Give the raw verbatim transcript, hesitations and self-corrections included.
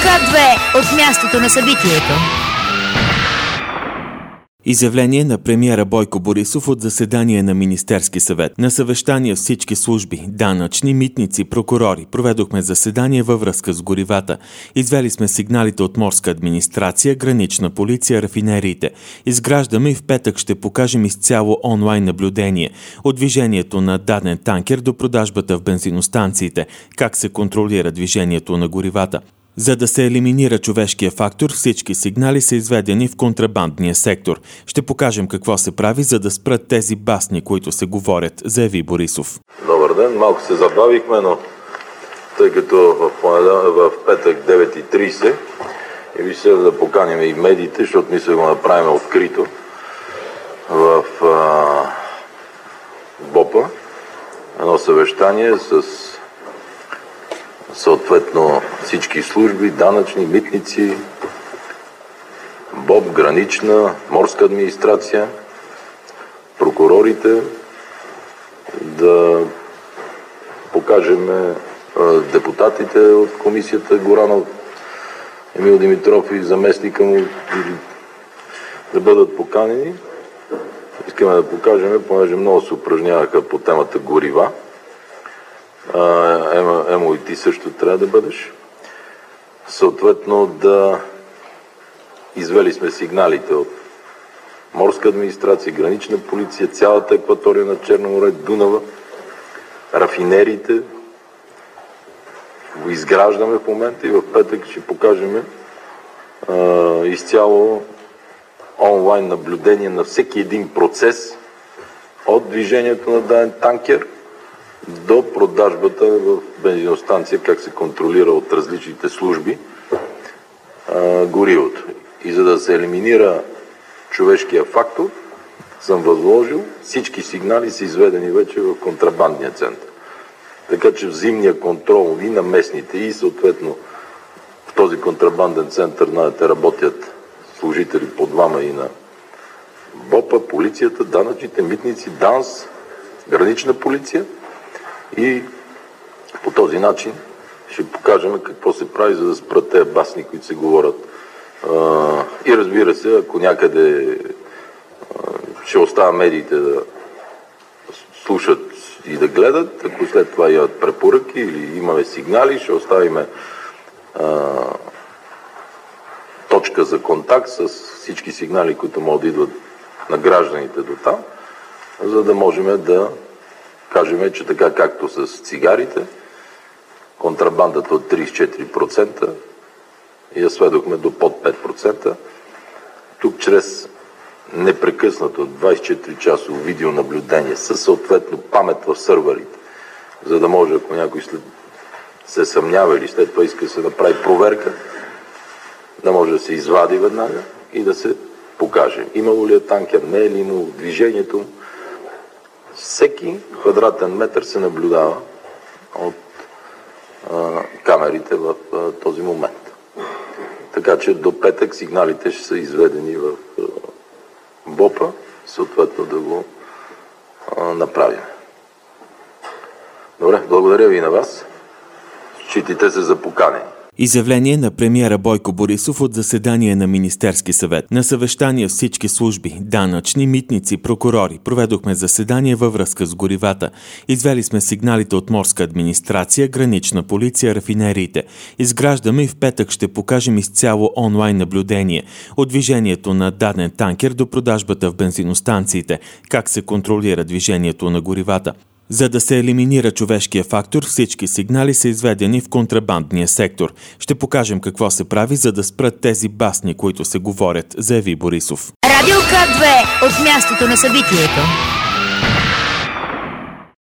К две от мястото на събитието. Изявление на премиера Бойко Борисов от заседание на Министерски съвет. На съвещание всички служби, данъчни, митници, прокурори проведохме заседание във връзка с горивата. Извели сме сигналите от морска администрация, гранична полиция, рафинериите. Изграждаме и в петък ще покажем изцяло онлайн наблюдение от движението на даден танкер до продажбата в бензиностанциите, как се контролира движението на горивата. За да се елиминира човешкия фактор, всички сигнали са изведени в контрабандния сектор. Ще покажем какво се прави, за да спрат тези басни, които се говорят, заяви Борисов. Добър ден, малко се забавихме, но тъй като в, в петък девет и трийсет и ви се да поканим и медиите, защото мисля да го направим открито в а, БОПа, едно съвещание с съответно всички служби, данъчни, митници, БОП, гранична, морска администрация, прокурорите, да покажем депутатите от комисията Горанов, Емил Димитров и заместника му да бъдат поканени. Искаме да покажем, понеже много се упражняваха по темата горива. Емо, Емо и ти също трябва да бъдеш. Съответно да извели сме сигналите от морска администрация, гранична полиция, цялата акватория на Черно море, Дунава, рафинериите. Го изграждаме в момента и в петък ще покажем а, изцяло онлайн наблюдение на всеки един процес от движението на даден танкер до продажбата в бензиностанция, как се контролира от различните служби а, горивото. И за да се елиминира човешкия фактор, съм възложил, всички сигнали са изведени вече в контрабандния център. Така че в зимния контрол и на местните, и съответно в този контрабанден център, знаете, работят служители по двама и на БОПа, полицията, данъчните, митници, ДАНС, гранична полиция. И по този начин ще покажем какво се прави, за да спрат тези басни, които се говорят. И разбира се, ако някъде ще оставя медиите да слушат и да гледат, ако след това имат препоръки или имаме сигнали, ще оставим точка за контакт с всички сигнали, които могат да идват на гражданите до там, за да можем да кажем, че така както с цигарите, контрабандата от трийсет и четири процента я сведохме до под пет процента. Тук чрез непрекъснато двайсет и четири часово видеонаблюдение със съответно памет в сървърите, за да може, ако някой след се съмнява или след това иска да се направи проверка, да може да се извади веднага и да се покаже. Имало ли е танкер, не е ли имало движението. Всеки квадратен метър се наблюдава от а, камерите в а, този момент. Така че до петък сигналите ще са изведени в а, БОПа, съответно да го а, направим. Добре, благодаря ви и на вас. Считайте се за поканени. Изявление на премиера Бойко Борисов от заседание на Министерски съвет. На съвещание всички служби, данъчни, митници, прокурори проведохме заседание във връзка с горивата. Извели сме сигналите от морска администрация, гранична полиция, рафинериите. Изграждаме и в петък ще покажем изцяло онлайн наблюдение от движението на даден танкер до продажбата в бензиностанциите, как се контролира движението на горивата. За да се елиминира човешкия фактор, всички сигнали са изведени в контрабандния сектор. Ще покажем какво се прави, за да спрат тези басни, които се говорят, заяви Борисов. Радио К две от мястото на събитието.